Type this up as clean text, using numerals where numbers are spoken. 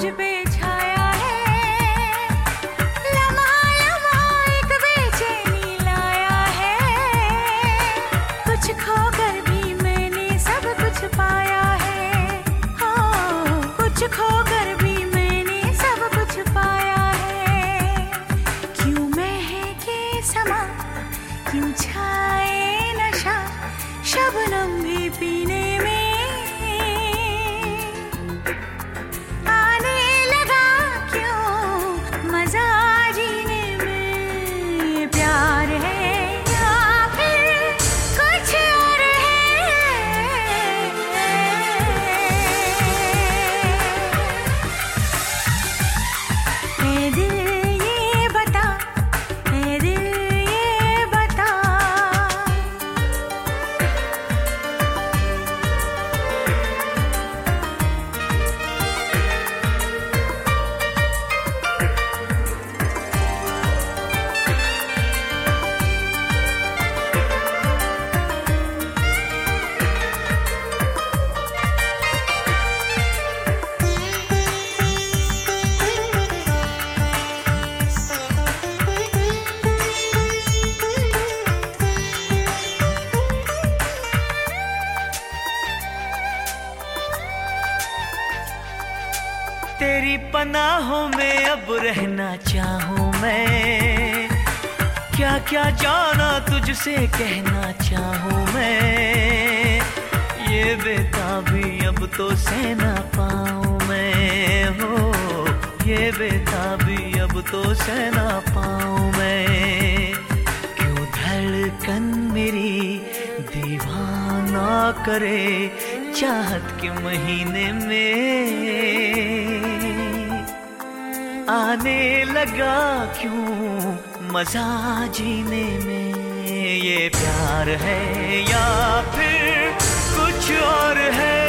मुझ पे छाया है, लम्हा लम्हा एक बेचैनी लाया है। कुछ खोकर भी मैंने सब कुछ पाया है, हाँ कुछ खोकर भी मैंने सब कुछ पाया है। क्यों महके समा, क्यों छाए नशा, शबनम भी पीने में तेरी पनाहों में अब रहना चाहूं मैं, क्या क्या जाना तुझसे कहना चाहूं मैं। ये बेताबी अब तो सह ना पाऊं मैं, हो ये बेताबी अब तो सह ना पाऊं मैं। क्यों धड़कन मेरी दीवाना करे चाहत के महीने में। आने लगा क्यों मजा जीने में, ये प्यार है या फिर कुछ और है।